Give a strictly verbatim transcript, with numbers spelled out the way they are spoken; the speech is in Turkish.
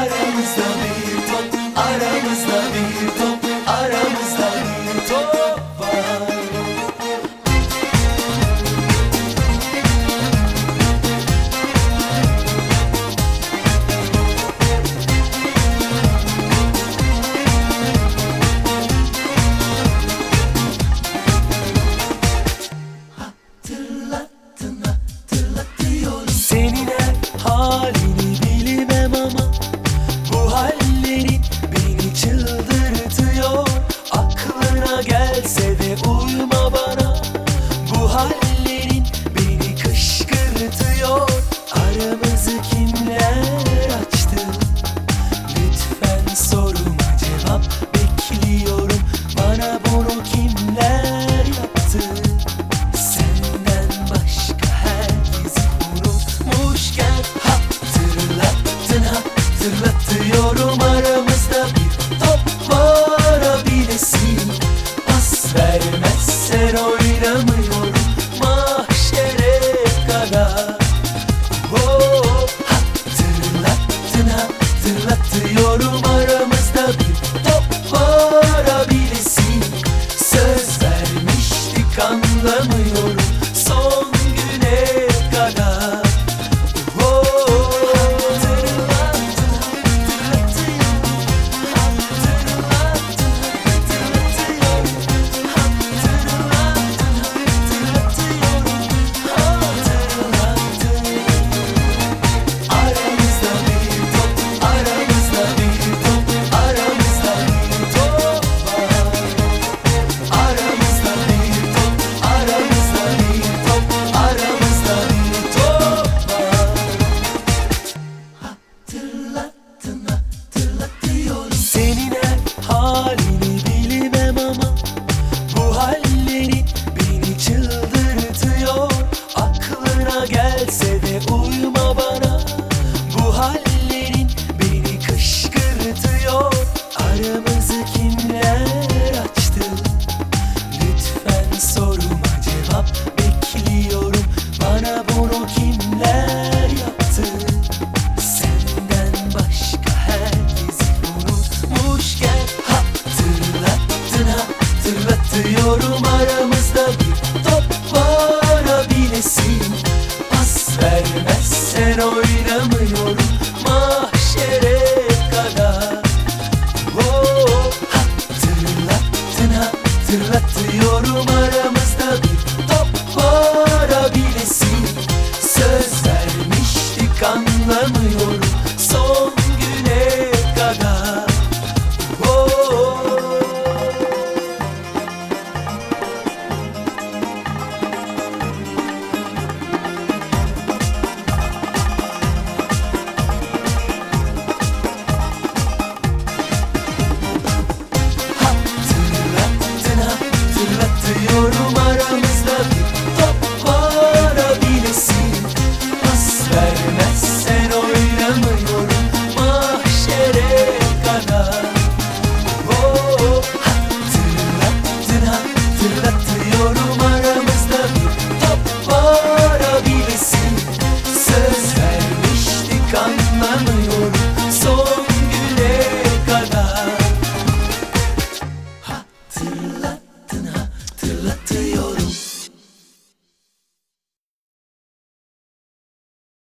Aramızda bir top, aramızda bir top, aramızda bir top var. Hatırlattın, hatırlatıyorum. Senin her halini bilmem ama bu hallerin beni çıldırtıyor. Aklına gelse de uyma bana, bu hallerin beni kışkırtıyor. Aramızı kimler açtı? Lütfen soruma cevap bekliyorum. Bana bunu kimler yaptı? Senden başka herkesi unutmuşken hatırlattın, hatırlatıyorum. Aramızda bir top var, abilesin. Pas vermezsen oynamıyorum mahşere kadar. Oh, hatırlattın, hatırlatıyorum.